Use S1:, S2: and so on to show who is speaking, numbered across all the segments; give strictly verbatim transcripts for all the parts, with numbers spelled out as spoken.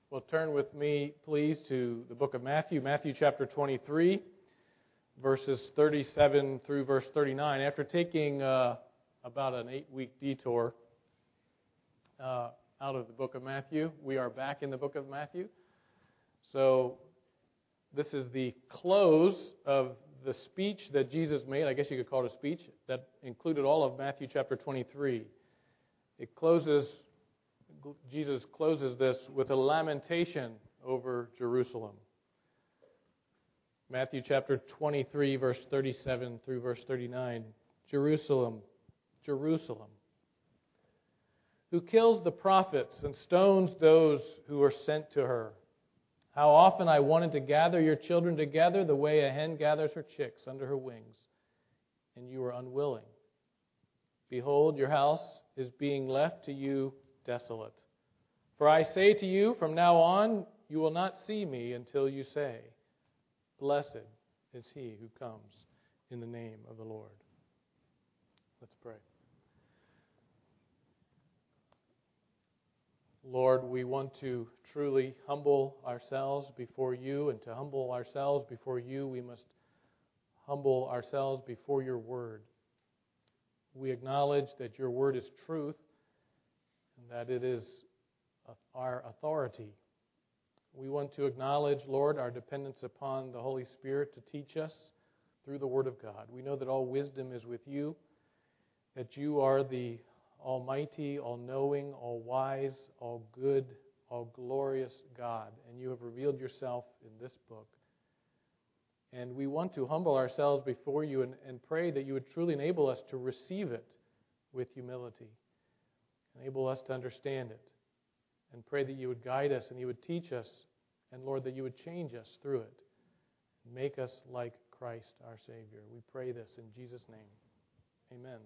S1: Well, turn with me, please, to the book of Matthew, Matthew chapter twenty-three, verses thirty-seven through verse thirty-nine. After taking uh, about an eight-week detour uh, out of the book of Matthew, we are back in the book of Matthew. So this is the close of the speech that Jesus made. I guess you could call it a speech that included all of Matthew chapter twenty-three. It closes, Jesus closes this with a lamentation over Jerusalem. Matthew chapter twenty-three, verse thirty-seven through verse thirty-nine. Jerusalem, Jerusalem, who kills the prophets and stones those who are sent to her. How often I wanted to gather your children together the way a hen gathers her chicks under her wings, and you were unwilling. Behold, your house is being left to you desolate. For I say to you, from now on you will not see me until you say, Blessed is he who comes in the name of the Lord. Let's pray. Lord, we want to truly humble ourselves before you, and to humble ourselves before you, we must humble ourselves before your word. We acknowledge that your word is truth, and that it is our authority. We want to acknowledge, Lord, our dependence upon the Holy Spirit to teach us through the Word of God. We know that all wisdom is with you, that you are the almighty, all-knowing, all-wise, all-good, all-glorious God, and you have revealed yourself in this book. And we want to humble ourselves before you and, and pray that you would truly enable us to receive it with humility. Enable us to understand it. And pray that you would guide us and you would teach us. And Lord, that you would change us through it. Make us like Christ our Savior. We pray this in Jesus' name. Amen.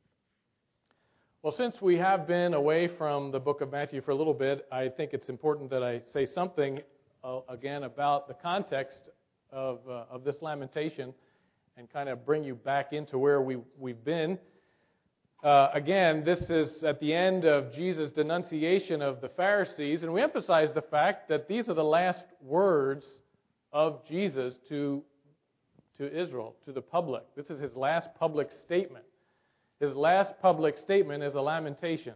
S1: Well, since we have been away from the book of Matthew for a little bit, I think it's important that I say something uh, again about the context of uh, of this lamentation and kind of bring you back into where we, we've been. Uh, again, this is at the end of Jesus' denunciation of the Pharisees, and we emphasize the fact that these are the last words of Jesus to, to Israel, to the public. This is his last public statement. His last public statement is a lamentation.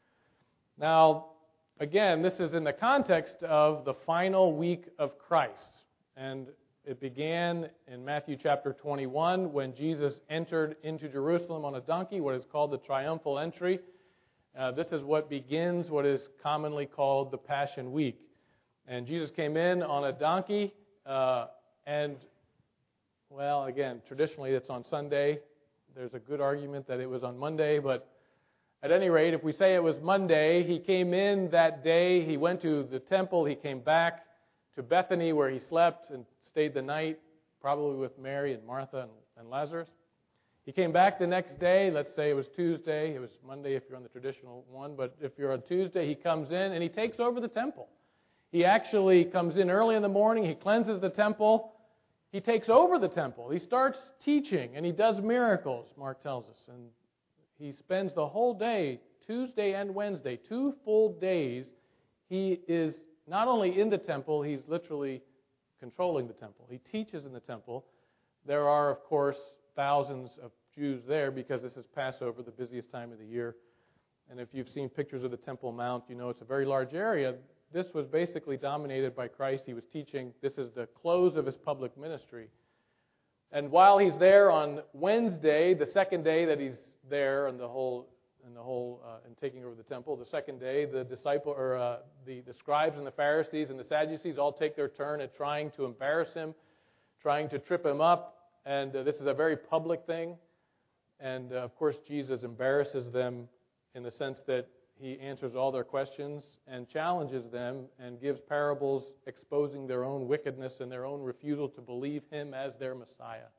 S1: Now, again, this is in the context of the final week of Christ, and it began in Matthew chapter twenty-one when Jesus entered into Jerusalem on a donkey, what is called the triumphal entry. Uh, this is what begins what is commonly called the Passion Week. And Jesus came in on a donkey, uh, and, well, again, traditionally it's on Sunday. There's a good argument that it was on Monday, but at any rate, if we say it was Monday, he came in that day, he went to the temple, he came back to Bethany where he slept and stayed the night, probably with Mary and Martha and, and Lazarus. He came back the next day. Let's say it was Tuesday. It was Monday if you're on the traditional one, but if you're on Tuesday, he comes in and he takes over the temple. He actually comes in early in the morning. He cleanses the temple. He takes over the temple. He starts teaching and he does miracles, Mark tells us. And he spends the whole day, Tuesday and Wednesday, two full days, he is not only in the temple, he's literally controlling the temple. He teaches in the temple. There are, of course, thousands of Jews there because this is Passover, the busiest time of the year. And if you've seen pictures of the Temple Mount, you know it's a very large area. This was basically dominated by Christ. He was teaching. This is the close of his public ministry. And while he's there on Wednesday, the second day that he's there and the whole and the whole uh, and taking over the temple, the second day, the disciple or uh, the, the scribes and the Pharisees and the Sadducees all take their turn at trying to embarrass him, trying to trip him up, and uh, this is a very public thing. And uh, of course, Jesus embarrasses them in the sense that he answers all their questions and challenges them and gives parables exposing their own wickedness and their own refusal to believe him as their Messiah.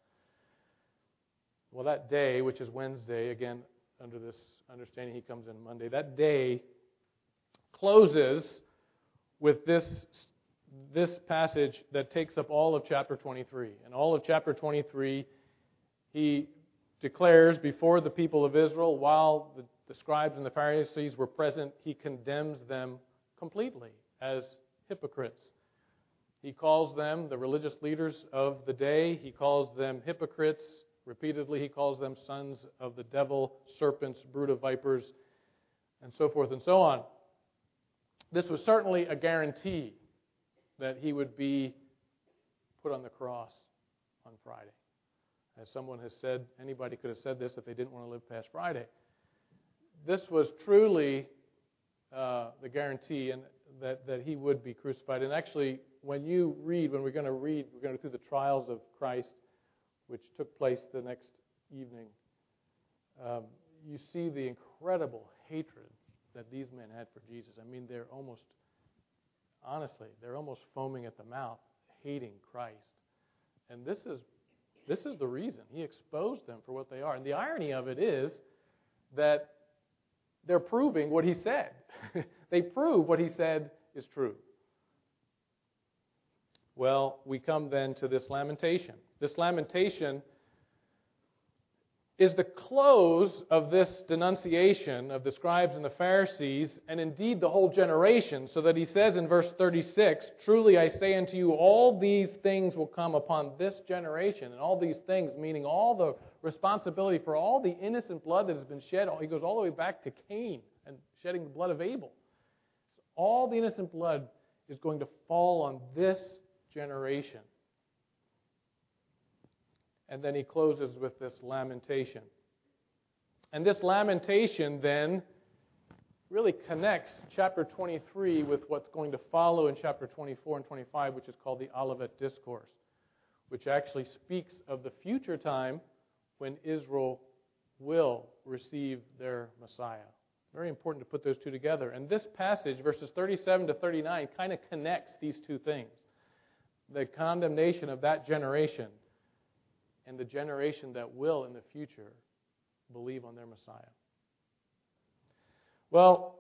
S1: Well, that day, which is Wednesday, again, under this understanding he comes in Monday, that day closes with this, this passage that takes up all of chapter twenty-three. And all of chapter twenty-three, he declares before the people of Israel, while the, the scribes and the Pharisees were present, he condemns them completely as hypocrites. He calls them, the religious leaders of the day, he calls them hypocrites. Repeatedly, he calls them sons of the devil, serpents, brood of vipers, and so forth and so on. This was certainly a guarantee that he would be put on the cross on Friday. As someone has said, anybody could have said this if they didn't want to live past Friday. This was truly uh, the guarantee and that, that he would be crucified. And actually, when you read, when we're going to read, we're going to go through the trials of Christ, which took place the next evening, um, you see the incredible hatred that these men had for Jesus. I mean, they're almost, honestly, they're almost foaming at the mouth, hating Christ. And this is this is the reason. He exposed them for what they are. And the irony of it is that they're proving what he said. They prove what he said is true. Well, we come then to this lamentation. This lamentation is the close of this denunciation of the scribes and the Pharisees, and indeed the whole generation, so that he says in verse thirty-six, "Truly I say unto you, all these things will come upon this generation," and all these things, meaning all the responsibility for all the innocent blood that has been shed. He goes all the way back to Cain and shedding the blood of Abel. So all the innocent blood is going to fall on this generation. And then he closes with this lamentation. And this lamentation then really connects chapter twenty-three with what's going to follow in chapter twenty-four and twenty-five, which is called the Olivet Discourse, which actually speaks of the future time when Israel will receive their Messiah. Very important to put those two together. And this passage, verses thirty-seven to thirty-nine, kind of connects these two things. The condemnation of that generation and the generation that will in the future believe on their Messiah. Well,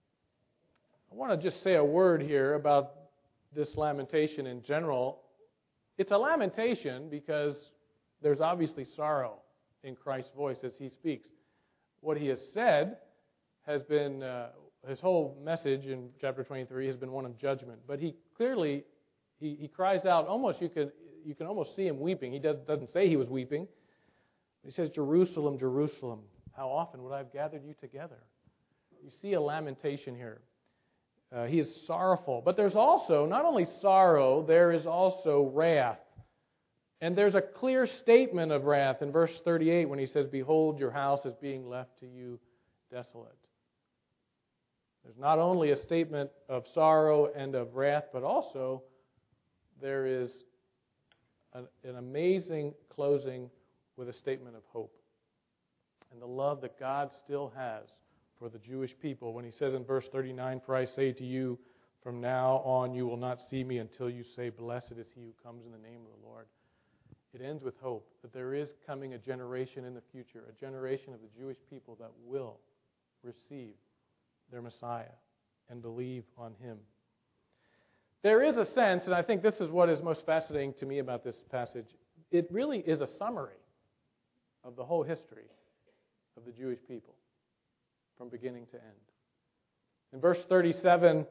S1: I want to just say a word here about this lamentation in general. It's a lamentation because there's obviously sorrow in Christ's voice as he speaks. What he has said has been, uh, his whole message in chapter twenty-three has been one of judgment. But he clearly, he, he cries out, almost you can you can almost see him weeping. He does, doesn't say he was weeping. He says, "Jerusalem, Jerusalem, how often would I have gathered you together?" You see a lamentation here. Uh, he is sorrowful. But there's also, not only sorrow, there is also wrath. And there's a clear statement of wrath in verse thirty-eight when he says, "Behold, your house is being left to you desolate." There's not only a statement of sorrow and of wrath, but also there is an, an amazing closing with a statement of hope and the love that God still has for the Jewish people when he says in verse thirty-nine, "For I say to you, from now on you will not see me until you say, Blessed is he who comes in the name of the Lord." It ends with hope that there is coming a generation in the future, a generation of the Jewish people that will receive their Messiah and believe on him. There is a sense, and I think this is what is most fascinating to me about this passage, it really is a summary of the whole history of the Jewish people from beginning to end. In verse thirty-seven,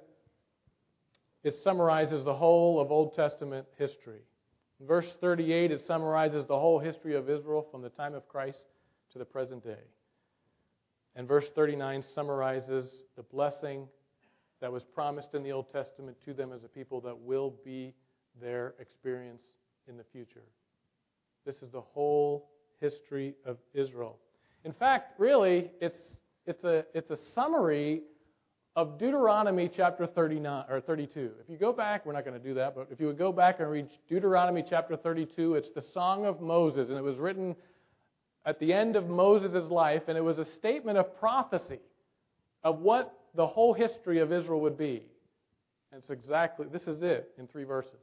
S1: it summarizes the whole of Old Testament history. In verse thirty-eight, it summarizes the whole history of Israel from the time of Christ to the present day. And verse thirty-nine summarizes the blessing that was promised in the Old Testament to them as a people that will be their experience in the future. This is the whole history of Israel. In fact, really, it's it's a it's a summary of Deuteronomy chapter thirty-nine or thirty-two. If you go back, we're not going to do that, but if you would go back and read Deuteronomy chapter thirty-two, it's the Song of Moses, and it was written at the end of Moses' life, and it was a statement of prophecy of what the whole history of Israel would be. And it's exactly, this is it in three verses.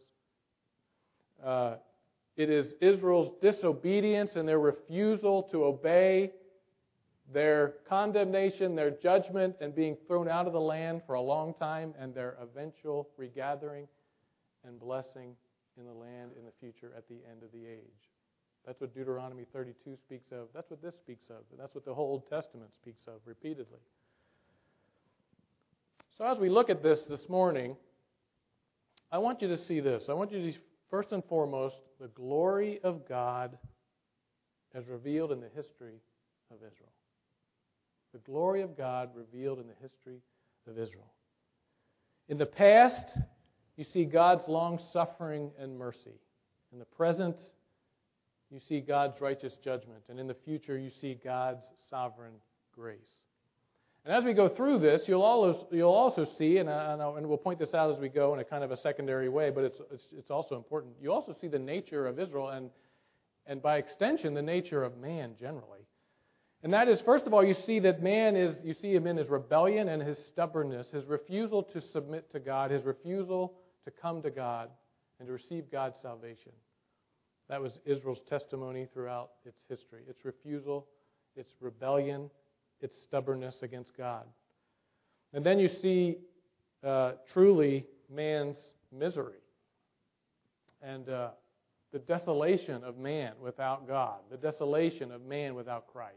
S1: Uh, it is Israel's disobedience and their refusal to obey, their condemnation, their judgment, and being thrown out of the land for a long time, and their eventual regathering and blessing in the land in the future at the end of the age. That's what Deuteronomy thirty-two speaks of. That's what this speaks of. And that's what the whole Old Testament speaks of repeatedly. So as we look at this this morning, I want you to see this. I want you to see, first and foremost, the glory of God as revealed in the history of Israel. The glory of God revealed in the history of Israel. In the past, you see God's long-suffering and mercy. In the present, you see God's righteous judgment. And in the future, you see God's sovereign grace. And as we go through this, you'll also, you'll also see, and, I, and we'll point this out as we go in a kind of a secondary way, but it's, it's, it's also important. You also see the nature of Israel and, and by extension, the nature of man generally. And that is, first of all, you see that man is, you see him in his rebellion and his stubbornness, his refusal to submit to God, his refusal to come to God and to receive God's salvation. That was Israel's testimony throughout its history. Its refusal, its rebellion, its stubbornness against God. And then you see uh, truly man's misery and uh, the desolation of man without God, the desolation of man without Christ.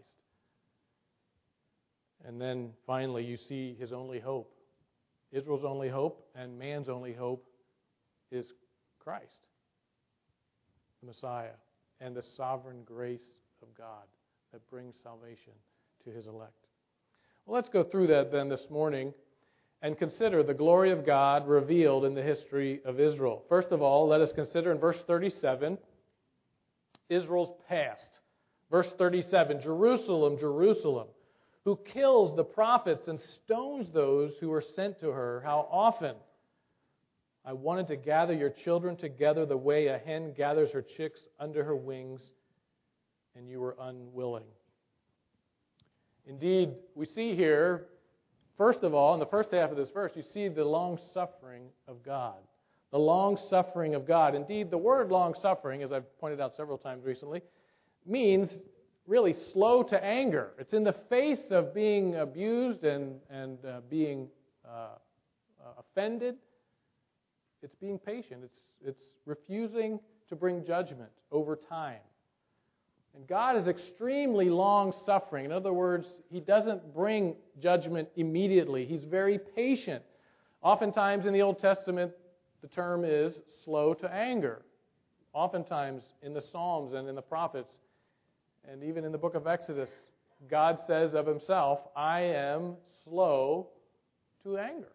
S1: And then finally you see his only hope. Israel's only hope and man's only hope is Christ, the Messiah, and the sovereign grace of God that brings salvation to his elect. Well, let's go through that then this morning and consider the glory of God revealed in the history of Israel. First of all, let us consider in verse thirty-seven, Israel's past. Verse thirty-seven, Jerusalem, Jerusalem, who kills the prophets and stones those who are sent to her, how often I wanted to gather your children together the way a hen gathers her chicks under her wings, and you were unwilling. Indeed, we see here, first of all, in the first half of this verse, you see the long-suffering of God. The long-suffering of God. Indeed, the word long-suffering, as I've pointed out several times recently, means really slow to anger. It's in the face of being abused and, and uh, being uh, uh, offended. It's being patient. It's, it's refusing to bring judgment over time. And God is extremely long-suffering. In other words, He doesn't bring judgment immediately. He's very patient. Oftentimes in the Old Testament, the term is slow to anger. Oftentimes in the Psalms and in the prophets, and even in the book of Exodus, God says of Himself, I am slow to anger.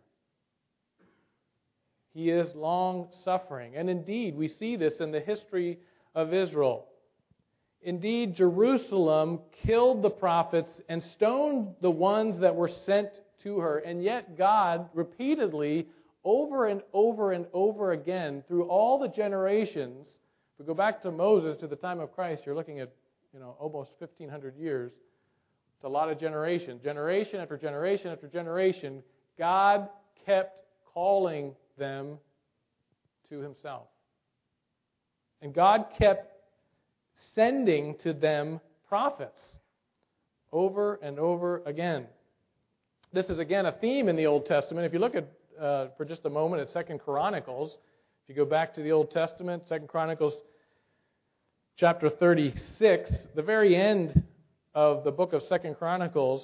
S1: He is long-suffering. And indeed, we see this in the history of Israel. Indeed, Jerusalem killed the prophets and stoned the ones that were sent to her. And yet God repeatedly, over and over and over again, through all the generations, if we go back to Moses, to the time of Christ, you're looking at, you know, almost fifteen hundred years. It's a lot of generations. Generation after generation after generation, God kept calling them to Himself. And God kept sending to them prophets over and over again. This is again a theme in the Old Testament. If you look at, uh, for just a moment, at Second Chronicles, if you go back to the Old Testament, Second Chronicles chapter thirty-six, the very end of the book of Second Chronicles,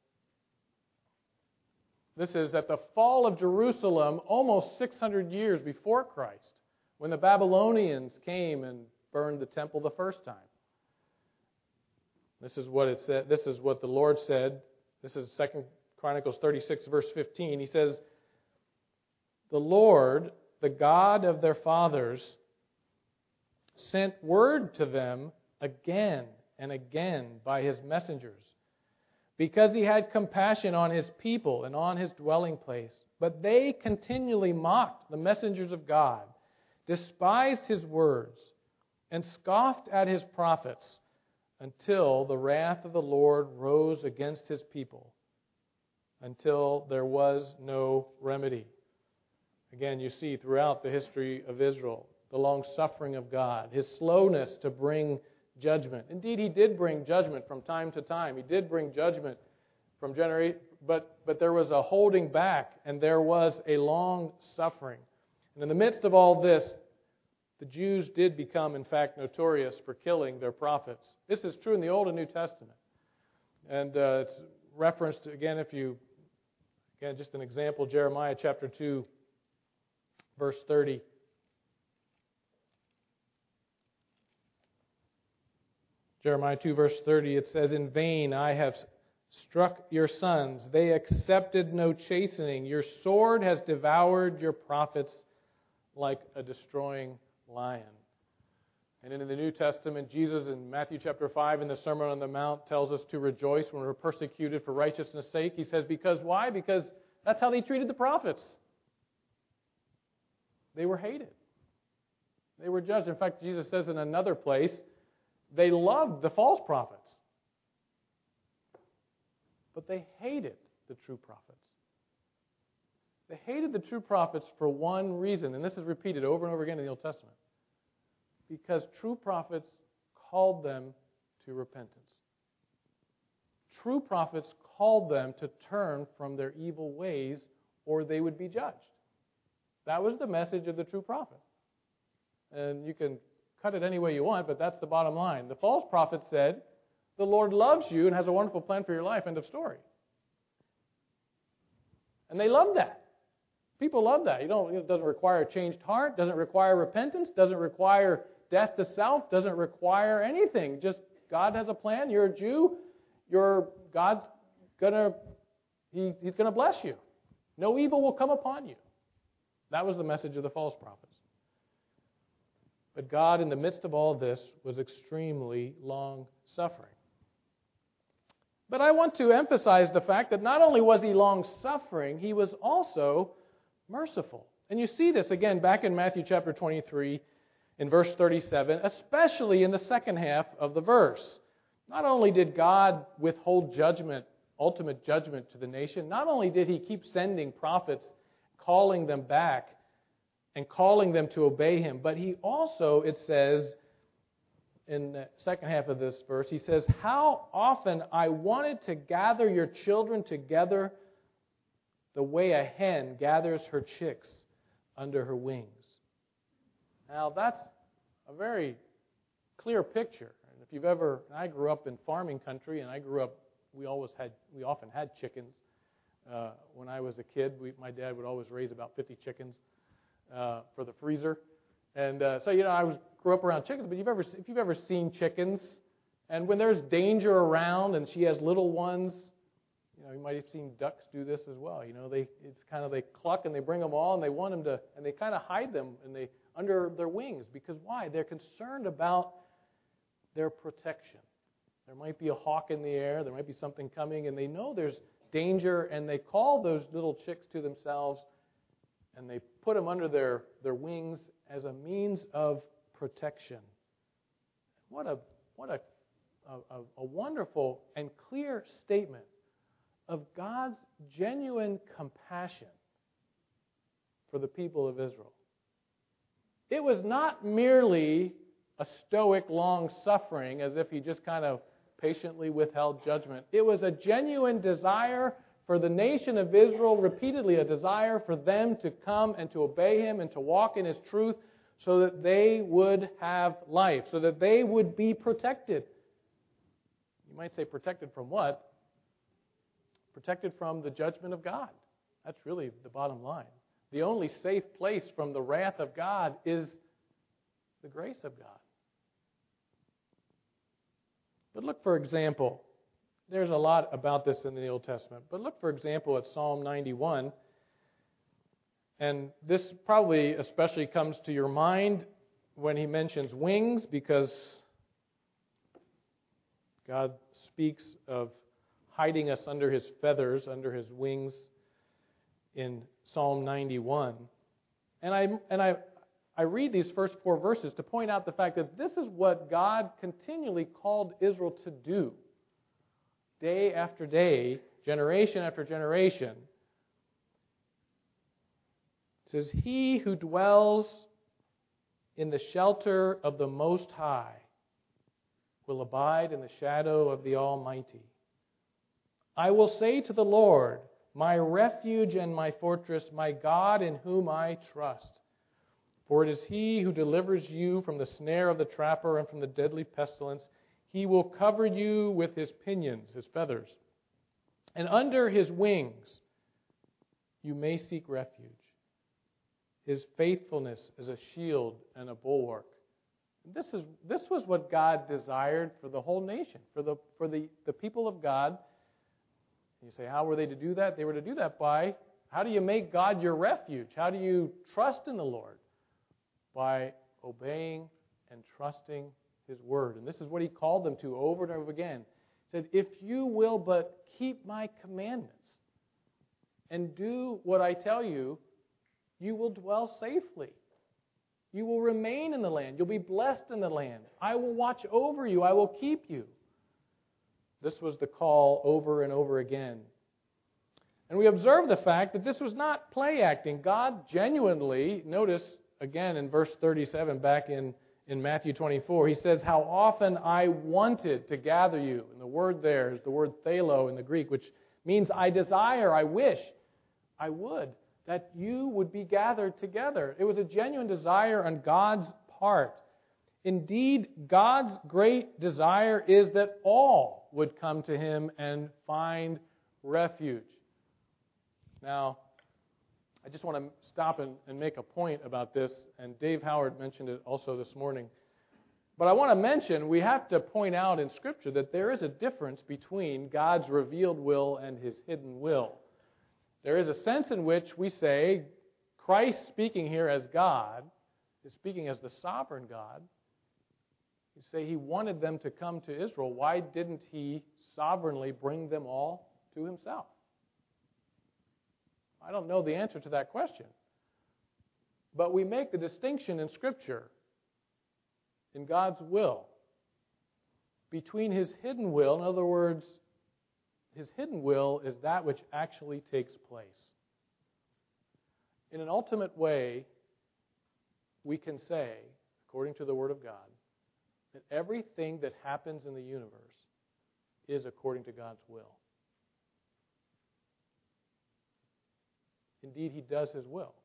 S1: this is at the fall of Jerusalem, almost six hundred years before Christ, when the Babylonians came and burned the temple the first time. This is what it said. This is what the Lord said. This is Second Chronicles thirty-six, verse fifteen. He says, "The Lord, the God of their fathers, sent word to them again and again by His messengers, because He had compassion on His people and on His dwelling place. But they continually mocked the messengers of God, despised His words, and scoffed at His prophets, until the wrath of the Lord rose against His people, until there was no remedy." Again, you see throughout the history of Israel, the long-suffering of God, His slowness to bring judgment. Indeed, He did bring judgment from time to time. He did bring judgment from generation, but, but there was a holding back, and there was a long-suffering. And in the midst of all this, the Jews did become, in fact, notorious for killing their prophets. This is true in the Old and New Testament. And uh, it's referenced, again, if you, again, just an example, Jeremiah chapter two, verse thirty. Jeremiah two, verse thirty, it says, "In vain I have struck your sons. They accepted no chastening. Your sword has devoured your prophets like a destroying lion." And in the New Testament, Jesus in Matthew chapter five in the Sermon on the Mount tells us to rejoice when we're persecuted for righteousness' sake. He says, because why? Because that's how they treated the prophets. They were hated. They were judged. In fact, Jesus says in another place, they loved the false prophets. But they hated the true prophets. They hated the true prophets for one reason, and this is repeated over and over again in the Old Testament. Because true prophets called them to repentance. True prophets called them to turn from their evil ways or they would be judged. That was the message of the true prophet. And you can cut it any way you want, but that's the bottom line. The false prophet said, the Lord loves you and has a wonderful plan for your life, end of story. And they loved that. People love that. You don't, it doesn't require a changed heart, doesn't require repentance, doesn't require death to self, doesn't require anything. Just God has a plan. You're a Jew. You're, God's gonna, he, He's gonna bless you. No evil will come upon you. That was the message of the false prophets. But God, in the midst of all this, was extremely long-suffering. But I want to emphasize the fact that not only was He long-suffering, He was also merciful. And you see this again back in Matthew chapter twenty-three, in verse thirty-seven, especially in the second half of the verse. Not only did God withhold judgment, ultimate judgment to the nation, not only did He keep sending prophets, calling them back and calling them to obey Him, but He also, it says in the second half of this verse, He says, "How often I wanted to gather your children together the way a hen gathers her chicks under her wings." Now, that's a very clear picture. And if you've ever, I grew up in farming country, and I grew up, we always had, we often had chickens. Uh, when I was a kid, we, my dad would always raise about fifty chickens uh, for the freezer. And uh, so, you know, I was grew up around chickens, but you've ever, if you've ever seen chickens, and when there's danger around and she has little ones, you know, you might have seen ducks do this as well. You know, they, it's kind of, they cluck and they bring them all and they want them to, and they kind of hide them and they, under their wings. Because why? They're concerned about their protection. There might be a hawk in the air, there might be something coming, and they know there's danger, and they call those little chicks to themselves, and they put them under their, their wings as a means of protection. What a what a, a, a wonderful and clear statement of God's genuine compassion for the people of Israel. It was not merely a stoic long suffering as if He just kind of patiently withheld judgment. It was a genuine desire for the nation of Israel, repeatedly a desire for them to come and to obey Him and to walk in His truth so that they would have life, so that they would be protected. You might say protected from what? Protected from the judgment of God. That's really the bottom line. The only safe place from the wrath of God is the grace of God. But look, for example, there's a lot about this in the Old Testament, but look, for example, at Psalm ninety-one. And this probably especially comes to your mind when he mentions wings, because God speaks of hiding us under His feathers, under His wings in Psalm ninety-one. And I and I I read these first four verses to point out the fact that this is what God continually called Israel to do. Day after day, generation after generation. It says, "He who dwells in the shelter of the Most High will abide in the shadow of the Almighty. I will say to the Lord, my refuge and my fortress, my God in whom I trust. For it is He who delivers you from the snare of the trapper and from the deadly pestilence. He will cover you with His pinions," His feathers, "and under His wings you may seek refuge. His faithfulness is a shield and a bulwark. This is this was what God desired for the whole nation, for the for the, the people of God. You say, how were they to do that? They were to do that by, how do you make God your refuge? How do you trust in the Lord? By obeying and trusting His Word. And this is what He called them to over and over again. He said, if you will but keep my commandments and do what I tell you, you will dwell safely. You will remain in the land. You'll be blessed in the land. I will watch over you. I will keep you. This was the call over and over again. And we observe the fact that this was not play acting. God genuinely, notice again in verse thirty-seven back in, in Matthew twenty-four, He says, how often I wanted to gather you. And the word there is the word thelo in the Greek, which means I desire, I wish, I would, that you would be gathered together. It was a genuine desire on God's part. Indeed, God's great desire is that all would come to Him and find refuge. Now, I just want to stop and, and make a point about this, and Dave Howard mentioned it also this morning. But I want to mention, we have to point out in Scripture that there is a difference between God's revealed will and His hidden will. There is a sense in which we say Christ speaking here as God is speaking as the sovereign God. You say He wanted them to come to Israel. Why didn't He sovereignly bring them all to Himself? I don't know the answer to that question. But we make the distinction in Scripture, in God's will, between His hidden will. In other words, His hidden will is that which actually takes place. In an ultimate way, we can say, according to the Word of God, that everything that happens in the universe is according to God's will. Indeed, He does His will.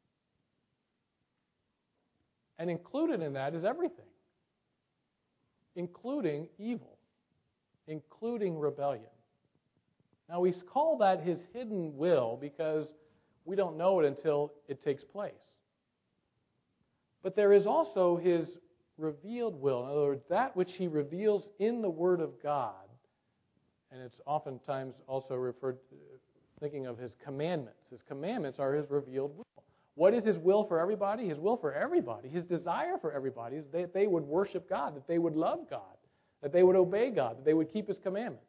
S1: And included in that is everything, including evil, including rebellion. Now, we call that His hidden will because we don't know it until it takes place. But there is also His revealed will. In other words, that which He reveals in the Word of God. And it's oftentimes also referred to, thinking of His commandments. His commandments are His revealed will. What is His will for everybody? His will for everybody, His desire for everybody is that they would worship God, that they would love God, that they would obey God, that they would keep His commandments.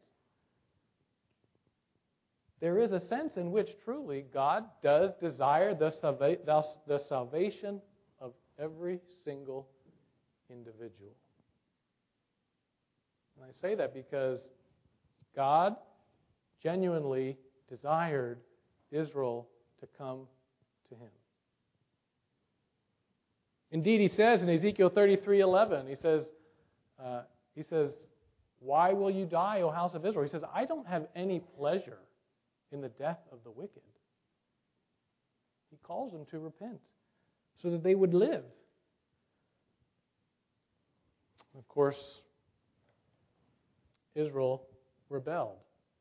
S1: There is a sense in which truly God does desire the, salva- the salvation of every single individual. And I say that because God genuinely desired Israel to come to Him. Indeed, He says in Ezekiel thirty-three eleven, He says, uh, He says, why will you die, O house of Israel? He says, I don't have any pleasure in the death of the wicked. He calls them to repent so that they would live. Of course, Israel rebelled.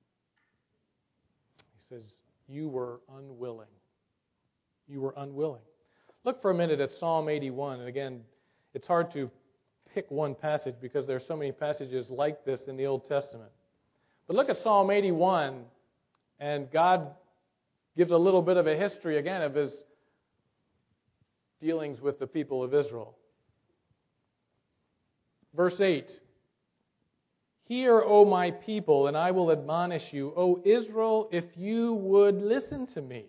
S1: He says, you were unwilling. You were unwilling. Look for a minute at Psalm eighty-one. And again, it's hard to pick one passage because there are so many passages like this in the Old Testament. But look at Psalm eighty-one, and God gives a little bit of a history again of His dealings with the people of Israel. Verse eight, hear, O my people, and I will admonish you. O Israel, if you would listen to me.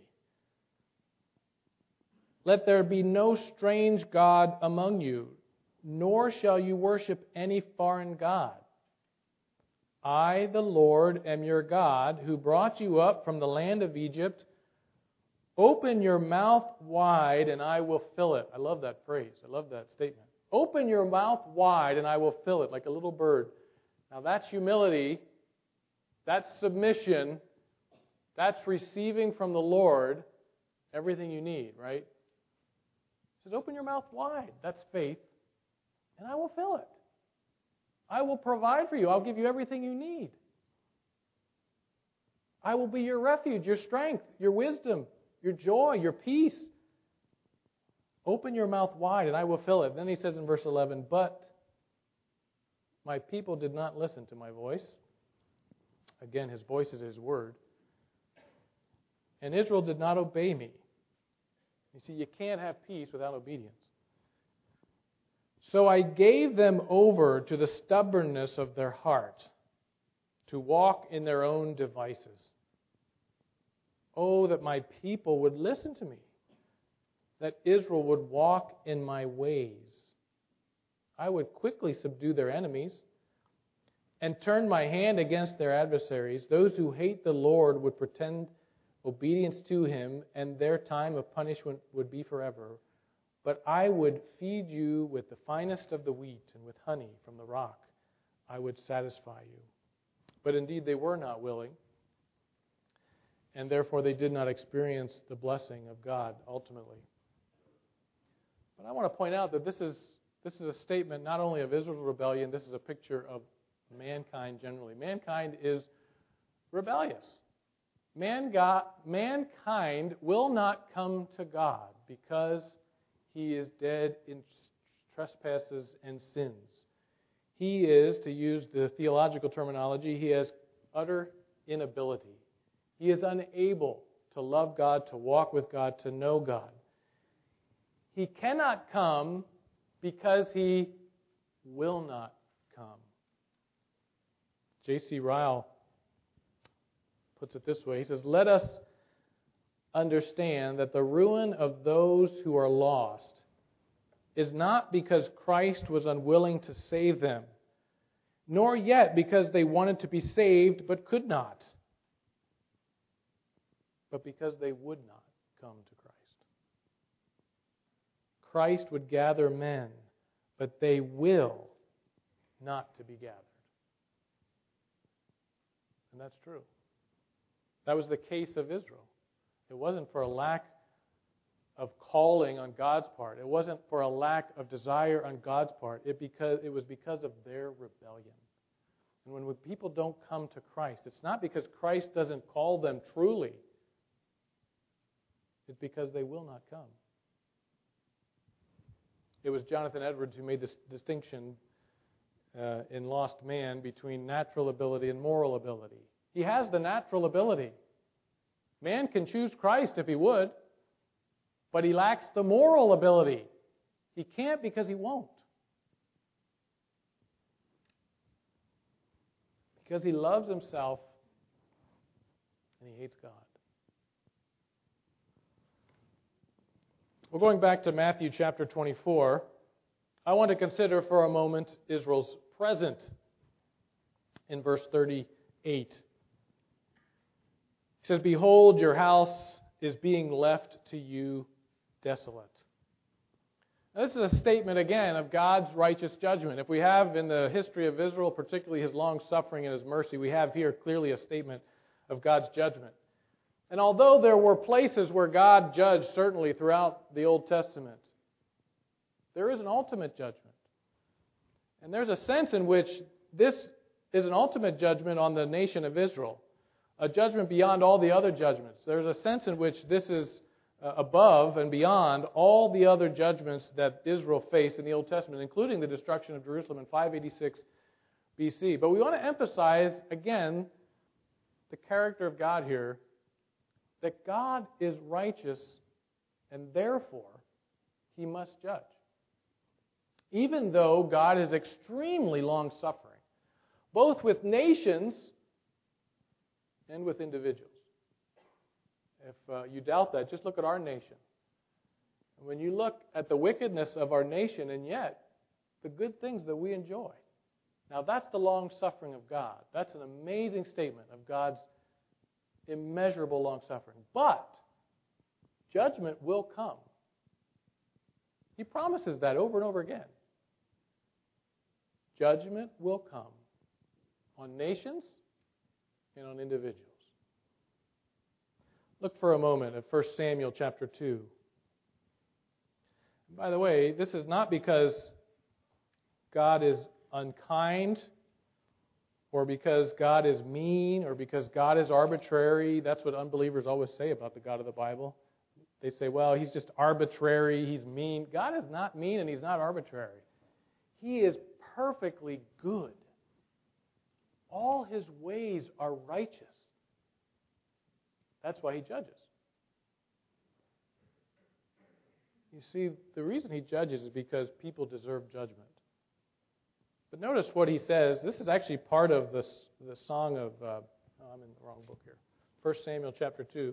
S1: Let there be no strange god among you, nor shall you worship any foreign god. I, the Lord, am your God, who brought you up from the land of Egypt. Open your mouth wide, and I will fill it. I love that phrase. I love that statement. Open your mouth wide, and I will fill it, like a little bird. Now that's humility. That's submission. That's receiving from the Lord everything you need, right? He says, open your mouth wide. That's faith. And I will fill it. I will provide for you. I'll give you everything you need. I will be your refuge, your strength, your wisdom, your joy, your peace. Open your mouth wide and I will fill it. Then he says in verse eleven, but my people did not listen to my voice. Again, his voice is his word. And Israel did not obey me. You see, you can't have peace without obedience. So I gave them over to the stubbornness of their heart, to walk in their own devices. Oh, that my people would listen to me, that Israel would walk in my ways. I would quickly subdue their enemies and turn my hand against their adversaries. Those who hate the Lord would pretend obedience to him, and their time of punishment would be forever. But I would feed you with the finest of the wheat and with honey from the rock. I would satisfy you. But indeed they were not willing, and therefore they did not experience the blessing of God ultimately. But I want to point out that this is this is a statement not only of Israel's rebellion, this is a picture of mankind generally. Mankind is rebellious. Man God, mankind will not come to God because he is dead in trespasses and sins. He is, to use the theological terminology, he has utter inability. He is unable to love God, to walk with God, to know God. He cannot come because he will not come. J C Ryle puts it this way. He says, let us understand that the ruin of those who are lost is not because Christ was unwilling to save them, nor yet because they wanted to be saved but could not, but because they would not come to Christ. Christ would gather men, but they will not to be gathered. And that's true. That was the case of Israel. It wasn't for a lack of calling on God's part. It wasn't for a lack of desire on God's part. It because it was because of their rebellion. And when people don't come to Christ, it's not because Christ doesn't call them truly. It's because they will not come. It was Jonathan Edwards who made this distinction uh, in Lost Man between natural ability and moral ability. He has the natural ability. Man can choose Christ if he would, but he lacks the moral ability. He can't because he won't. Because he loves himself and he hates God. We're going back to Matthew chapter twenty-four. I want to consider for a moment Israel's present in verse thirty-eight. He says, behold, your house is being left to you desolate. Now, this is a statement, again, of God's righteous judgment. If we have in the history of Israel, particularly his long suffering and his mercy, we have here clearly a statement of God's judgment. And although there were places where God judged, certainly throughout the Old Testament, there is an ultimate judgment. And there's a sense in which this is an ultimate judgment on the nation of Israel. A judgment beyond all the other judgments. There's a sense in which this is uh, above and beyond all the other judgments that Israel faced in the Old Testament, including the destruction of Jerusalem in five eighty-six B C. But we want to emphasize, again, the character of God here, that God is righteous and therefore he must judge. Even though God is extremely long-suffering, both with nations and with individuals. If uh, you doubt that, just look at our nation. When you look at the wickedness of our nation and yet the good things that we enjoy. Now that's the long suffering of God. That's an amazing statement of God's immeasurable long suffering. But judgment will come. He promises that over and over again. Judgment will come on nations and on individuals. Look for a moment at First Samuel chapter two. By the way, this is not because God is unkind or because God is mean or because God is arbitrary. That's what unbelievers always say about the God of the Bible. They say, well, he's just arbitrary, he's mean. God is not mean and he's not arbitrary. He is perfectly good. All his ways are righteous. That's why he judges. You see, the reason he judges is because people deserve judgment. But notice what he says. This is actually part of this, the song of, uh, oh, I'm in the wrong book here. First Samuel chapter two.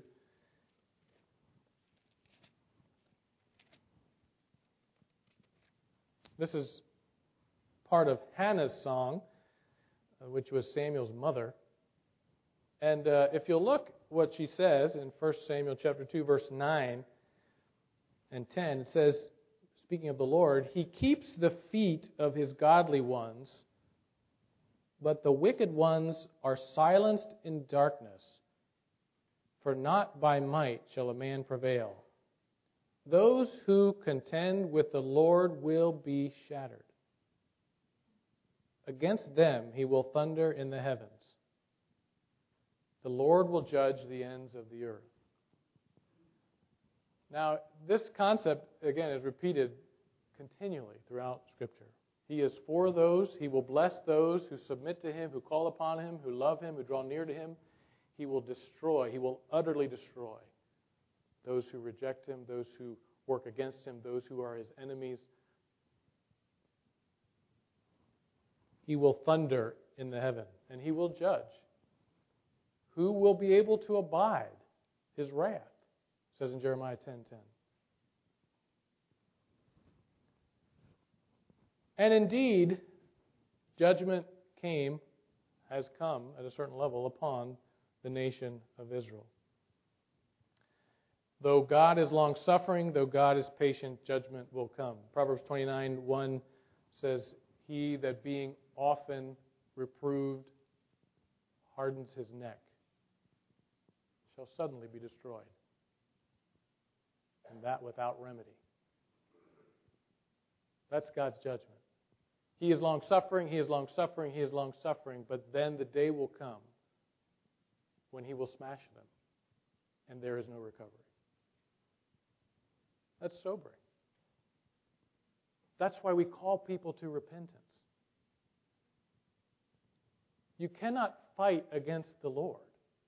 S1: This is part of Hannah's song, uh, which was Samuel's mother. And uh, if you'll look what she says in First Samuel chapter two, verse nine and ten, it says, speaking of the Lord, He keeps the feet of His godly ones, but the wicked ones are silenced in darkness. For not by might shall a man prevail. Those who contend with the Lord will be shattered. Against them He will thunder in the heavens. The Lord will judge the ends of the earth. Now, this concept, again, is repeated continually throughout Scripture. He is for those. He will bless those who submit to Him, who call upon Him, who love Him, who draw near to Him. He will destroy. He will utterly destroy those who reject Him, those who work against Him, those who are His enemies. He will thunder in the heaven, and He will judge. Who will be able to abide His wrath? It says in Jeremiah ten ten. And indeed, judgment came, has come at a certain level upon the nation of Israel. Though God is long-suffering, though God is patient, judgment will come. Proverbs twenty-nine one says, He that being often reproved hardens his neck shall suddenly be destroyed, and that without remedy. That's God's judgment. He is long-suffering, He is long-suffering, He is long-suffering, but then the day will come when He will smash them, and there is no recovery. That's sobering. That's why we call people to repentance. You cannot fight against the Lord.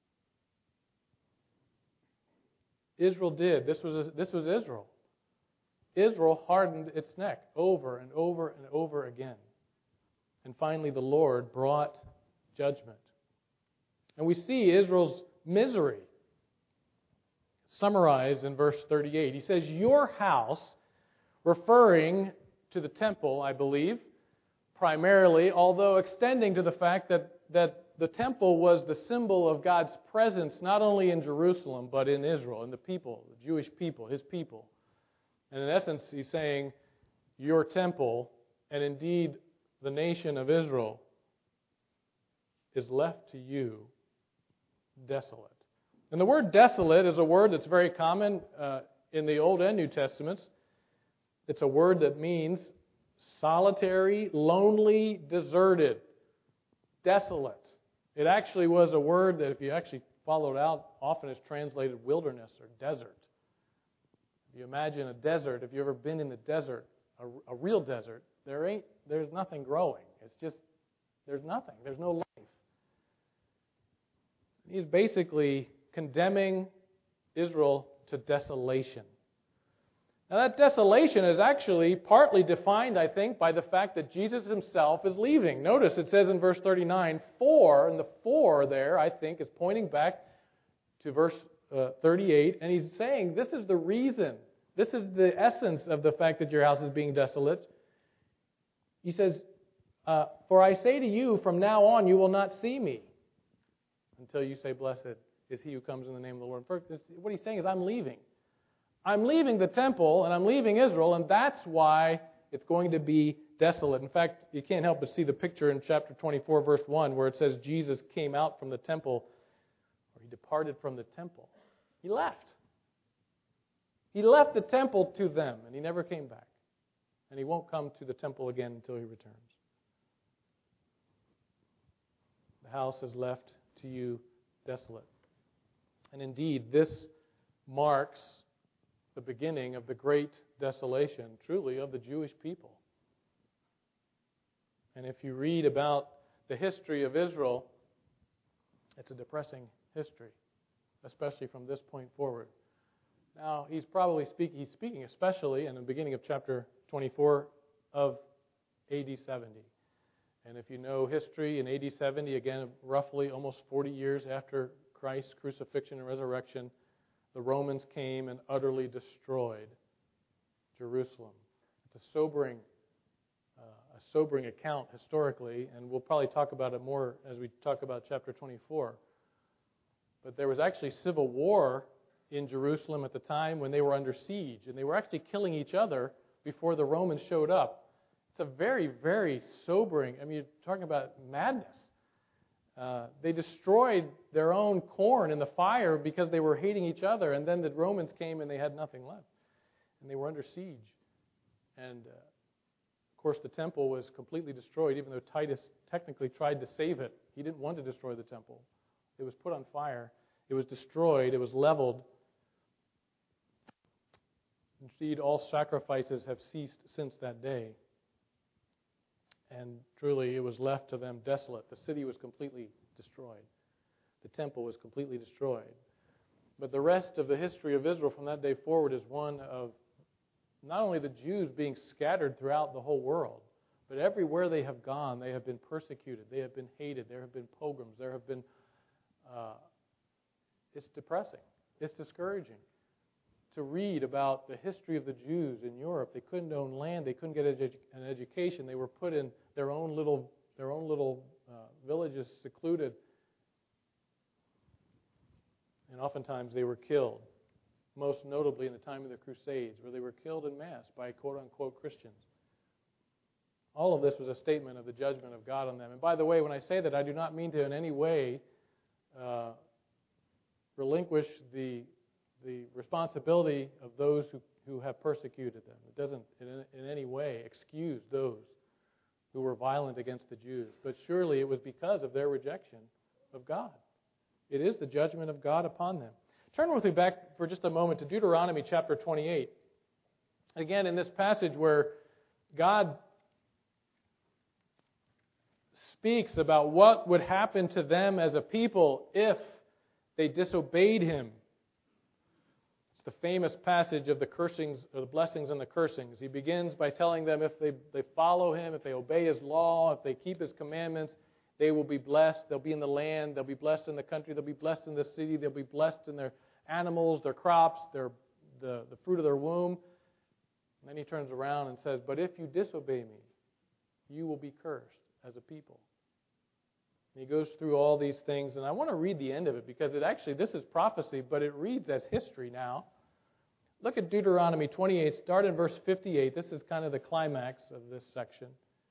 S1: Israel did. This was, a, this was Israel. Israel hardened its neck over and over and over again. And finally the Lord brought judgment. And we see Israel's misery summarized in verse thirty-eight. He says, your house, referring to the temple, I believe, primarily, although extending to the fact that, that the temple was the symbol of God's presence not only in Jerusalem, but in Israel, in the people, the Jewish people, His people. And in essence, He's saying, your temple, and indeed the nation of Israel, is left to you desolate. And the word desolate is a word that's very common uh, in the Old and New Testaments. It's a word that means solitary, lonely, deserted, desolate. It actually was a word that, if you actually followed out, often is translated wilderness or desert. If you imagine a desert, if you've ever been in the desert, a, a real desert, there ain't, there's nothing growing. It's just, there's nothing. There's no life. He's basically condemning Israel to desolation. Now that desolation is actually partly defined, I think, by the fact that Jesus Himself is leaving. Notice it says in verse thirty-nine, for, and the for there, I think, is pointing back to verse uh, thirty-eight, and He's saying this is the reason, this is the essence of the fact that your house is being desolate. He says, uh, for I say to you, from now on you will not see me until you say, blessed is he who comes in the name of the Lord. What He's saying is, I'm leaving. I'm leaving the temple, and I'm leaving Israel, and that's why it's going to be desolate. In fact, you can't help but see the picture in chapter twenty-four, verse one, where it says Jesus came out from the temple, or He departed from the temple. He left. He left the temple to them, and He never came back. And He won't come to the temple again until He returns. The house is left to you desolate. And indeed, this marks the beginning of the great desolation, truly, of the Jewish people. And if you read about the history of Israel, it's a depressing history, especially from this point forward. Now, he's probably speaking, he's speaking especially in the beginning of chapter twenty-four of A D seventy. And if you know history, in A D seventy, again, roughly almost forty years after Christ's crucifixion and resurrection, the Romans came and utterly destroyed Jerusalem. It's a sobering, uh, a sobering account historically, and we'll probably talk about it more as we talk about chapter twenty-four. But there was actually civil war in Jerusalem at the time when they were under siege, and they were actually killing each other before the Romans showed up. It's a very, very sobering, I mean, you're talking about madness. Uh, they destroyed their own corn in the fire because they were hating each other, and then the Romans came and they had nothing left. And they were under siege. And, uh, of course, the temple was completely destroyed, even though Titus technically tried to save it. He didn't want to destroy the temple. It was put on fire. It was destroyed. It was leveled. Indeed, all sacrifices have ceased since that day. And truly, it was left to them desolate. The city was completely destroyed. The temple was completely destroyed. But the rest of the history of Israel from that day forward is one of not only the Jews being scattered throughout the whole world, but everywhere they have gone, they have been persecuted. They have been hated. There have been pogroms. There have been... Uh, it's depressing. It's discouraging to read about the history of the Jews in Europe. They couldn't own land. They couldn't get edu- an education. They were put in their own little, their own little uh, villages, secluded. And oftentimes they were killed, most notably in the time of the Crusades, where they were killed en masse by quote-unquote Christians. All of this was a statement of the judgment of God on them. And by the way, when I say that, I do not mean to in any way uh, relinquish the the responsibility of those who, who have persecuted them. It doesn't in, in any way excuse those who were violent against the Jews. But surely it was because of their rejection of God. It is the judgment of God upon them. Turn with me back for just a moment to Deuteronomy chapter twenty-eight. Again, in this passage where God speaks about what would happen to them as a people if they disobeyed Him. The famous passage of the cursings, or the blessings and the cursings. He begins by telling them if they, they follow Him, if they obey His law, if they keep His commandments, they will be blessed. They'll be in the land. They'll be blessed in the country. They'll be blessed in the city. They'll be blessed in their animals, their crops, their the, the fruit of their womb. And then He turns around and says, but if you disobey Me, you will be cursed as a people. And He goes through all these things, and I want to read the end of it because it actually, this is prophecy, but it reads as history now. Look at Deuteronomy twenty-eight, start in verse fifty-eight. This is kind of the climax of this section.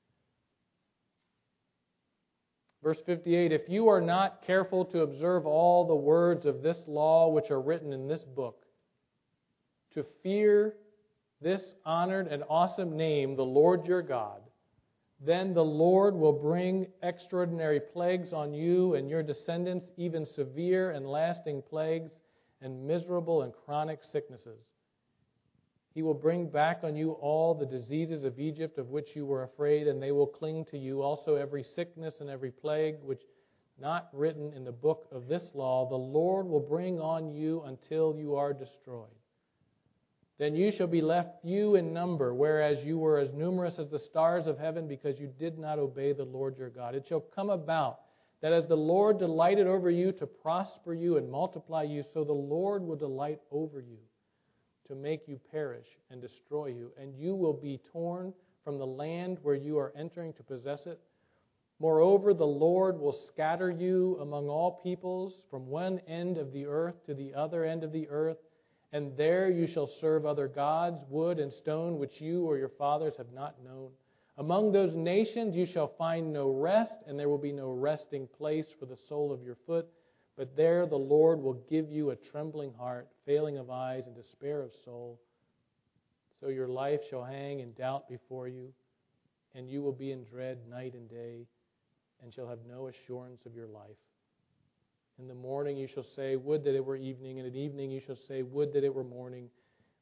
S1: Verse fifty-eight, if you are not careful to observe all the words of this law which are written in this book, to fear this honored and awesome name, the Lord your God, then the Lord will bring extraordinary plagues on you and your descendants, even severe and lasting plagues and miserable and chronic sicknesses. He will bring back on you all the diseases of Egypt of which you were afraid, and they will cling to you. Also every sickness and every plague which not written in the book of this law, the Lord will bring on you until you are destroyed. Then you shall be left few in number, whereas you were as numerous as the stars of heaven, because you did not obey the Lord your God. It shall come about that as the Lord delighted over you to prosper you and multiply you, so the Lord will delight over you to make you perish and destroy you, and you will be torn from the land where you are entering to possess it. Moreover, the Lord will scatter you among all peoples from one end of the earth to the other end of the earth, and there you shall serve other gods, wood and stone, which you or your fathers have not known. Among those nations you shall find no rest, and there will be no resting place for the sole of your foot. But there the Lord will give you a trembling heart, failing of eyes, and despair of soul. So your life shall hang in doubt before you, and you will be in dread night and day, and shall have no assurance of your life. In the morning you shall say, would that it were evening, and at evening you shall say, would that it were morning.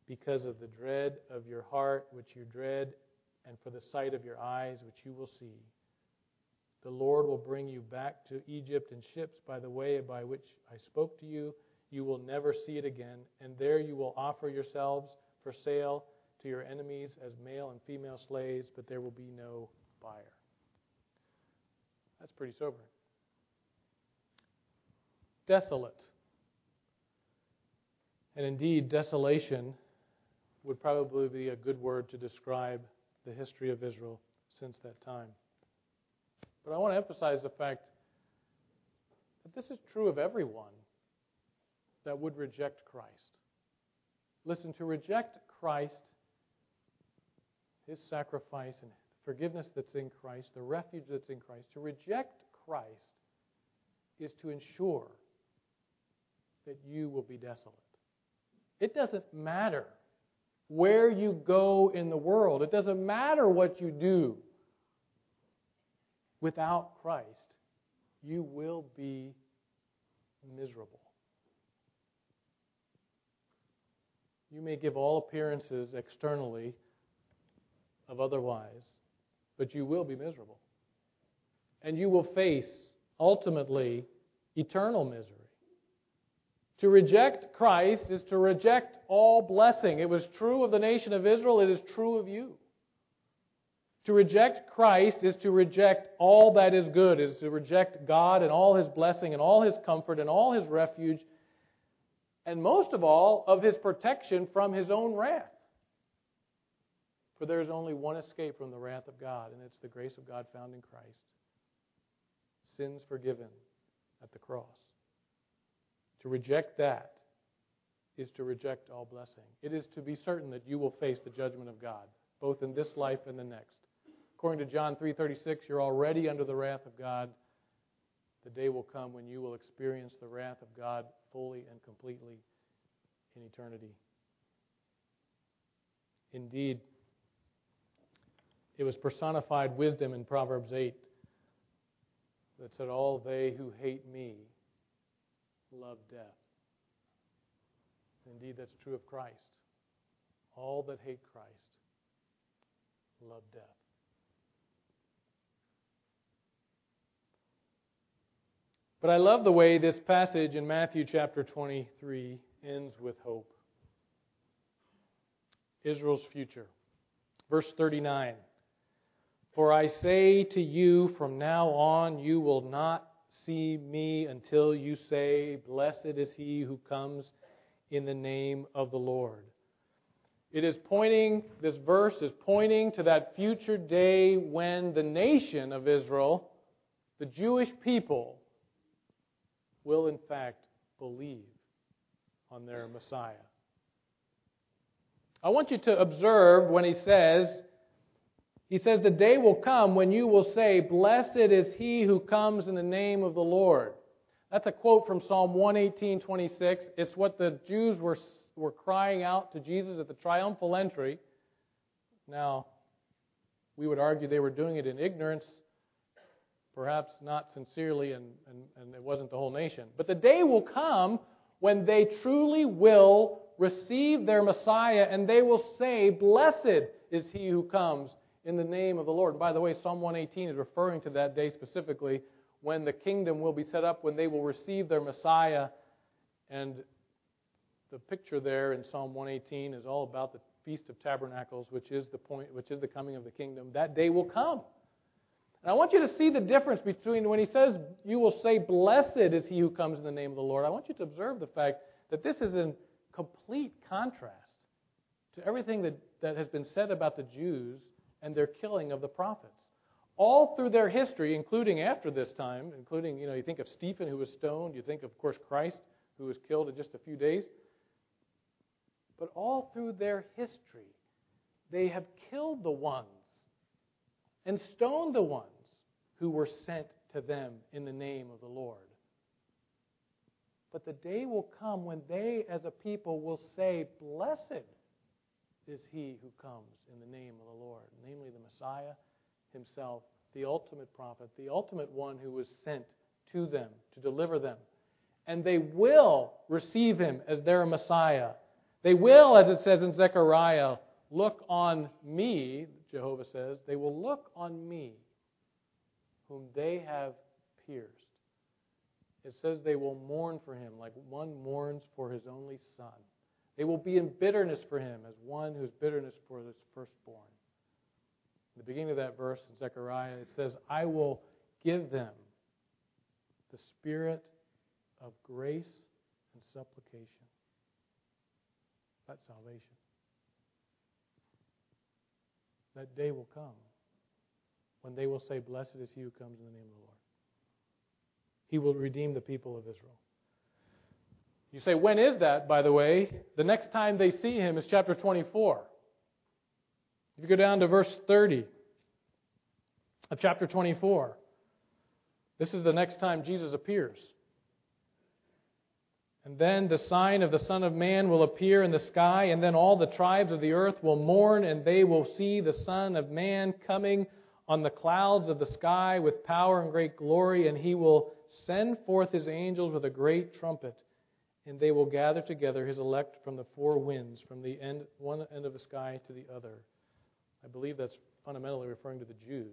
S1: because of the dread of your heart, which you dread, and for the sight of your eyes, which you will see. The Lord will bring you back to Egypt in ships by the way by which I spoke to you. You will never see it again, and there you will offer yourselves for sale to your enemies as male and female slaves, but there will be no buyer. That's pretty sobering. Desolate. And indeed, desolation would probably be a good word to describe the history of Israel since that time. But I want to emphasize the fact that this is true of everyone that would reject Christ. Listen, to reject Christ, His sacrifice and forgiveness that's in Christ, the refuge that's in Christ, to reject Christ is to ensure that you will be desolate. It doesn't matter where you go in the world. It doesn't matter what you do. Without Christ, you will be miserable. You may give all appearances externally of otherwise, but you will be miserable. And you will face, ultimately, eternal misery. To reject Christ is to reject all blessing. It was true of the nation of Israel. It is true of you. To reject Christ is to reject all that is good, is to reject God and all His blessing and all His comfort and all His refuge, and most of all, of His protection from His own wrath. For there is only one escape from the wrath of God, and it's the grace of God found in Christ. Sins forgiven at the cross. To reject that is to reject all blessing. It is to be certain that you will face the judgment of God, both in this life and the next. According to John three thirty-six, you're already under the wrath of God. The day will come when you will experience the wrath of God fully and completely in eternity. Indeed, it was personified wisdom in Proverbs eight that said, all they who hate me love death. Indeed, that's true of Christ. All that hate Christ love death. But I love the way this passage in Matthew chapter twenty-three ends with hope. Israel's future. Verse thirty-nine. For I say to you, from now on you will not see me until you say, blessed is he who comes in the name of the Lord. It is pointing, this verse is pointing to that future day when the nation of Israel, the Jewish people, will in fact believe on their Messiah. I want you to observe when he says, he says, the day will come when you will say, blessed is he who comes in the name of the Lord. That's a quote from Psalm one eighteen twenty-six. It's what the Jews were, were crying out to Jesus at the triumphal entry. Now, we would argue they were doing it in ignorance, perhaps not sincerely, and, and, and it wasn't the whole nation. But the day will come when they truly will receive their Messiah, and they will say, blessed is he who comes in the name of the Lord. And by the way, Psalm one eighteen is referring to that day specifically, when the kingdom will be set up, when they will receive their Messiah. And the picture there in Psalm one eighteen is all about the Feast of Tabernacles, which is the point, which is the coming of the kingdom. That day will come. And I want you to see the difference between when he says, you will say, blessed is he who comes in the name of the Lord. I want you to observe the fact that this is in complete contrast to everything that, that has been said about the Jews and their killing of the prophets. All through their history, including after this time, including, you know, you think of Stephen who was stoned, you think of, of course, Christ who was killed in just a few days. But all through their history, they have killed the ones and stoned the ones who were sent to them in the name of the Lord. But the day will come when they, as a people, will say, blessed is he who comes in the name of the Lord, namely the Messiah himself, the ultimate prophet, the ultimate one who was sent to them to deliver them. And they will receive him as their Messiah. They will, as it says in Zechariah, look on me, Jehovah says, they will look on me, whom they have pierced. It says they will mourn for him like one mourns for his only son. They will be in bitterness for him as one who has bitterness for his firstborn. In the beginning of that verse in Zechariah, it says, I will give them the spirit of grace and supplication. That's salvation. That day will come when they will say, blessed is he who comes in the name of the Lord. He will redeem the people of Israel. You say, when is that, by the way? The next time they see him is chapter twenty-four. If you go down to verse thirty of chapter twenty-four, this is the next time Jesus appears. And then the sign of the Son of Man will appear in the sky, and then all the tribes of the earth will mourn, and they will see the Son of Man coming on the clouds of the sky with power and great glory, and he will send forth his angels with a great trumpet, and they will gather together his elect from the four winds, from the end, one end of the sky to the other. I believe that's fundamentally referring to the Jews.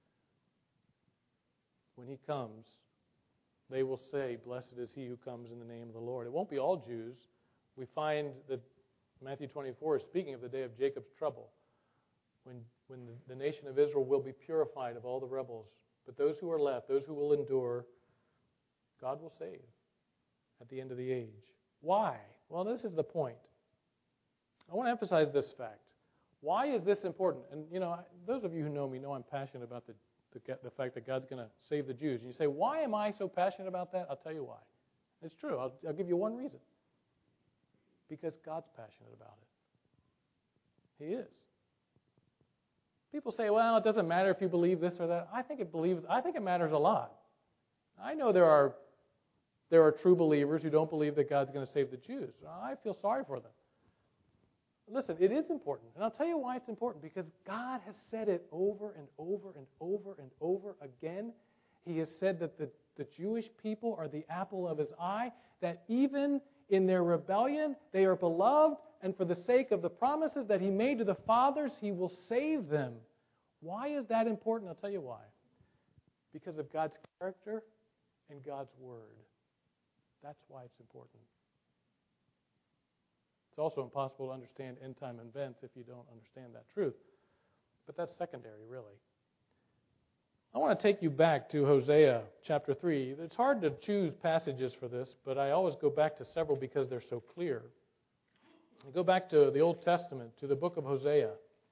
S1: When he comes, they will say, blessed is he who comes in the name of the Lord. It won't be all Jews. We find that Matthew twenty-four is speaking of the day of Jacob's trouble, when, when the, the nation of Israel will be purified of all the rebels. But those who are left, those who will endure, God will save at the end of the age. Why? Well, this is the point. I want to emphasize this fact. Why is this important? And, you know, those of you who know me know I'm passionate about the The, the fact that God's going to save the Jews. And you say, why am I so passionate about that? I'll tell you why. It's true. I'll, I'll give you one reason. Because God's passionate about it. He is. People say, well, it doesn't matter if you believe this or that. I think it believes. I think it matters a lot. I know there are there are true believers who don't believe that God's going to save the Jews. I feel sorry for them. Listen, it is important. And I'll tell you why it's important. Because God has said it over and over and over and over again. He has said that the, the Jewish people are the apple of his eye, that even in their rebellion, they are beloved, and for the sake of the promises that he made to the fathers, he will save them. Why is that important? I'll tell you why. Because of God's character and God's word. That's why it's important. It's also impossible to understand end-time events if you don't understand that truth. But that's secondary, really. I want to take you back to Hosea chapter three. It's hard to choose passages for this, but I always go back to several because they're so clear. I go back to the Old Testament, to the book of Hosea.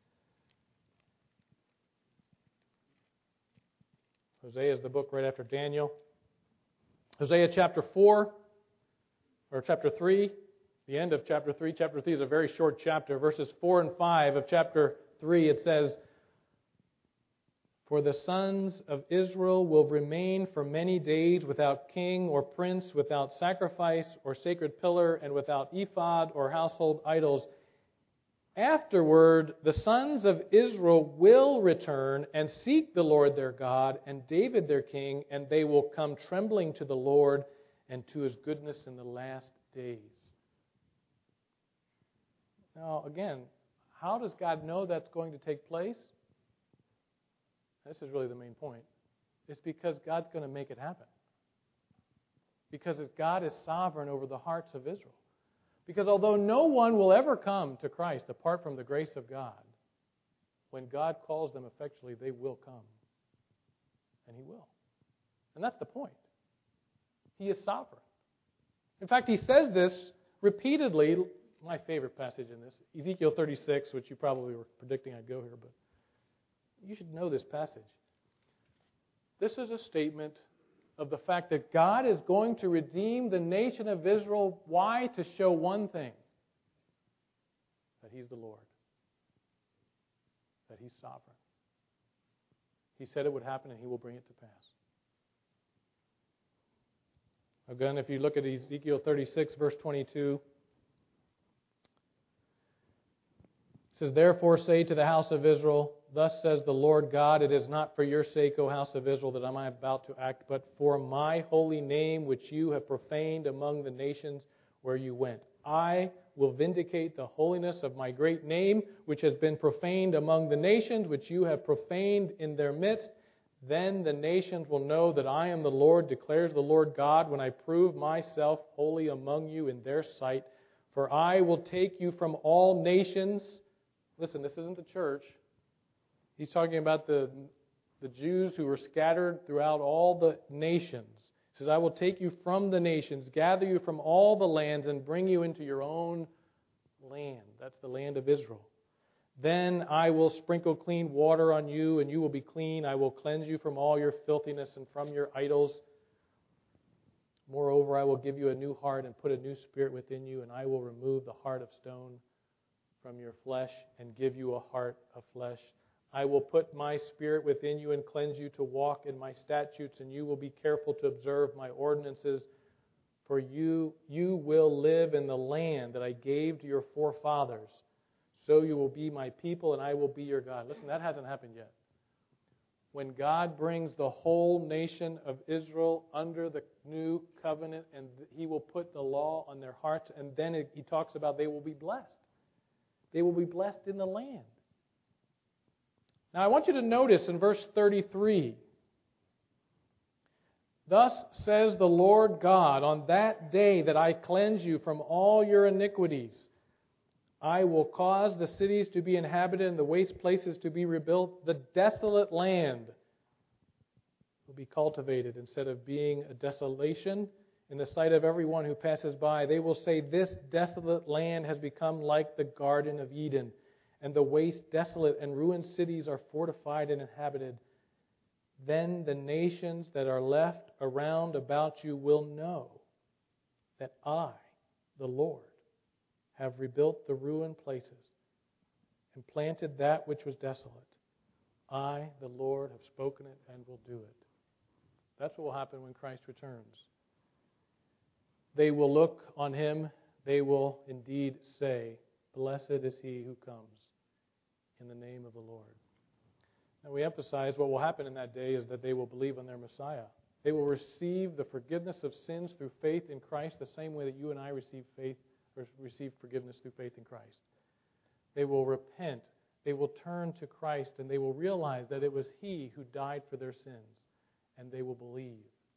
S1: Hosea is the book right after Daniel. Hosea chapter four, or chapter three. The end of chapter three. Chapter three is a very short chapter. Verses four and five of chapter three, it says, for the sons of Israel will remain for many days without king or prince, without sacrifice or sacred pillar, and without ephod or household idols. Afterward, the sons of Israel will return and seek the Lord their God and David their king, and they will come trembling to the Lord and to his goodness in the last days. Now, again, how does God know that's going to take place? This is really the main point. It's because God's going to make it happen. Because God is sovereign over the hearts of Israel. Because although no one will ever come to Christ apart from the grace of God, when God calls them effectually, they will come. And He will. And that's the point. He is sovereign. In fact, He says this repeatedly. My favorite passage in this, Ezekiel thirty-six, which you probably were predicting I'd go here, but you should know this passage. This is a statement of the fact that God is going to redeem the nation of Israel. Why? To show one thing. That He's the Lord. That He's sovereign. He said it would happen and He will bring it to pass. Again, if you look at Ezekiel thirty-six, verse twenty-two, it says, therefore say to the house of Israel, thus says the Lord God, it is not for your sake, O house of Israel, that I am about to act, but for my holy name which you have profaned among the nations where you went. I will vindicate the holiness of my great name, which has been profaned among the nations, which you have profaned in their midst. Then the nations will know that I am the Lord, declares the Lord God, when I prove myself holy among you in their sight. For I will take you from all nations. Listen, this isn't the church. He's talking about the, the Jews who were scattered throughout all the nations. He says, I will take you from the nations, gather you from all the lands, and bring you into your own land. That's the land of Israel. Then I will sprinkle clean water on you, and you will be clean. I will cleanse you from all your filthiness and from your idols. Moreover, I will give you a new heart and put a new spirit within you, and I will remove the heart of stone from your flesh and give you a heart of flesh. I will put my spirit within you and cleanse you to walk in my statutes, and you will be careful to observe my ordinances. For you, you will live in the land that I gave to your forefathers. So you will be my people, and I will be your God. Listen, that hasn't happened yet. When God brings the whole nation of Israel under the new covenant, and He will put the law on their hearts, and then it, He talks about they will be blessed. They will be blessed in the land. Now I want you to notice in verse thirty-three, thus says the Lord God, on that day that I cleanse you from all your iniquities, I will cause the cities to be inhabited and the waste places to be rebuilt. The desolate land will be cultivated instead of being a desolation in the sight of everyone who passes by. They will say, this desolate land has become like the Garden of Eden, and the waste desolate and ruined cities are fortified and inhabited. Then the nations that are left around about you will know that I, the Lord, have rebuilt the ruined places and planted that which was desolate. I, the Lord, have spoken it and will do it. That's what will happen when Christ returns. They will look on Him. They will indeed say, blessed is He who comes in the name of the Lord. And we emphasize what will happen in that day is that they will believe on their Messiah. They will receive the forgiveness of sins through faith in Christ the same way that you and I receive faith or receive forgiveness through faith in Christ. They will repent. They will turn to Christ, and they will realize that it was He who died for their sins, and they will believe.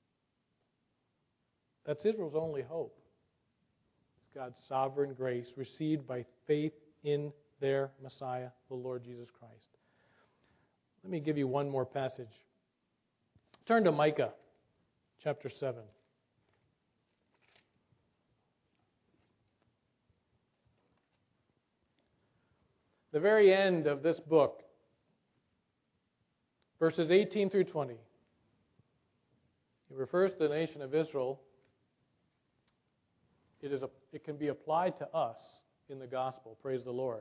S1: That's Israel's only hope. It's God's sovereign grace received by faith in their Messiah, the Lord Jesus Christ. Let me give you one more passage. Turn to Micah chapter seven. The very end of this book, verses eighteen through twenty. It refers to the nation of Israel. It is a, it can be applied to us in the gospel. Praise the Lord.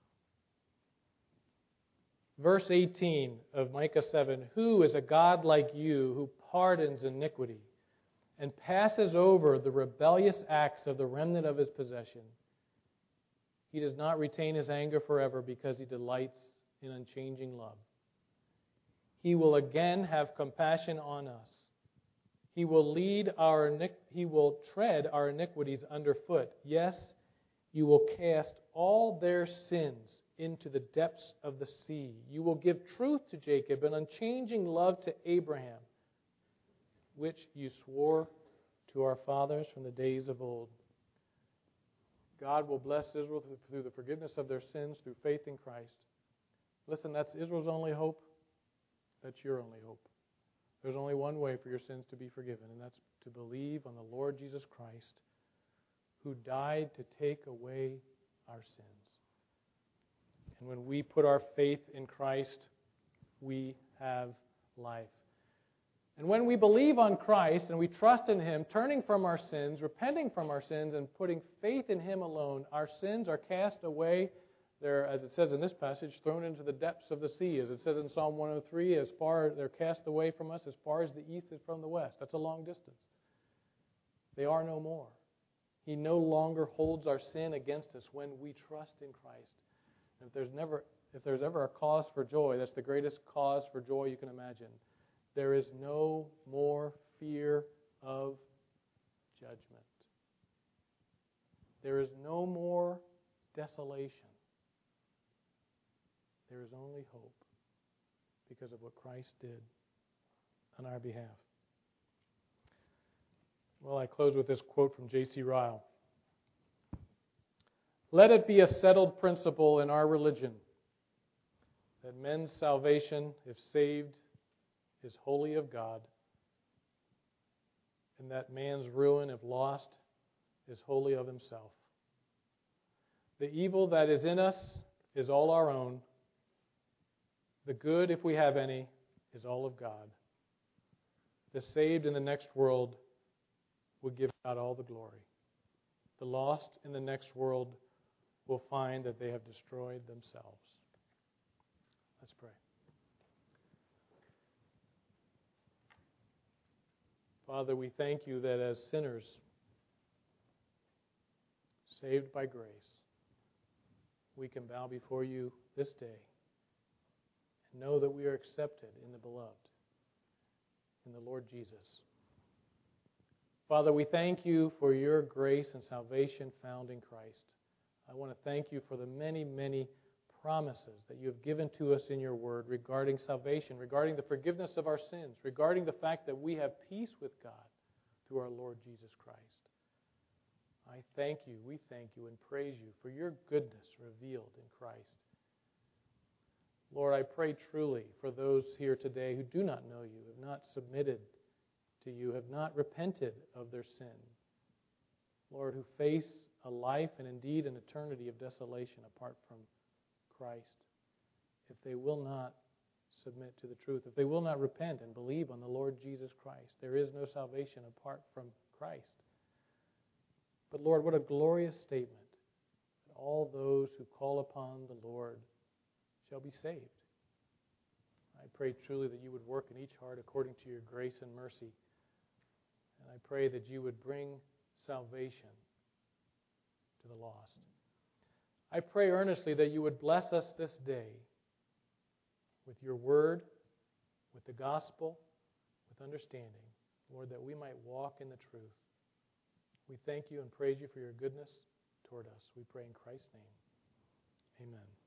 S1: Verse eighteen of Micah seven, who is a God like you who pardons iniquity and passes over the rebellious acts of the remnant of His possession? He does not retain His anger forever because He delights in unchanging love. He will again have compassion on us. He will lead our He will tread our iniquities underfoot. Yes, you will cast all their sins into the depths of the sea. You will give truth to Jacob and unchanging love to Abraham, which you swore to our fathers from the days of old. God will bless Israel through the forgiveness of their sins through faith in Christ. Listen, that's Israel's only hope. That's your only hope. There's only one way for your sins to be forgiven, and that's to believe on the Lord Jesus Christ, who died to take away our sins. And when we put our faith in Christ, we have life. And when we believe on Christ and we trust in Him, turning from our sins, repenting from our sins, and putting faith in Him alone, our sins are cast away. They're, as it says in this passage, thrown into the depths of the sea. As it says in Psalm one oh three, as far they're cast away from us as far as the east is from the west. That's a long distance. They are no more. He no longer holds our sin against us when we trust in Christ. And if there's never, if there's ever a cause for joy, that's the greatest cause for joy you can imagine. There is no more fear of judgment. There is no more desolation. There is only hope because of what Christ did on our behalf. Well, I close with this quote from J C Ryle. Let it be a settled principle in our religion that men's salvation, if saved, is wholly of God, and that man's ruin, if lost, is wholly of himself. The evil that is in us is all our own. The good, if we have any, is all of God. The saved in the next world will give God all the glory. The lost in the next world will find that they have destroyed themselves. Let's pray. Father, we thank you that as sinners, saved by grace, we can bow before you this day and know that we are accepted in the beloved, in the Lord Jesus. Father, we thank you for your grace and salvation found in Christ. I want to thank you for the many, many promises that you have given to us in your word regarding salvation, regarding the forgiveness of our sins, regarding the fact that we have peace with God through our Lord Jesus Christ. I thank you, we thank you and praise you for your goodness revealed in Christ. Lord, I pray truly for those here today who do not know you, have not submitted to you, have not repented of their sin. Lord, who face a life and indeed an eternity of desolation apart from Christ. If they will not submit to the truth, if they will not repent and believe on the Lord Jesus Christ, there is no salvation apart from Christ. But Lord, what a glorious statement that all those who call upon the Lord shall be saved. I pray truly that you would work in each heart according to your grace and mercy. And I pray that you would bring salvation to the lost. I pray earnestly that you would bless us this day with your word, with the gospel, with understanding, Lord, that we might walk in the truth. We thank you and praise you for your goodness toward us. We pray in Christ's name. Amen.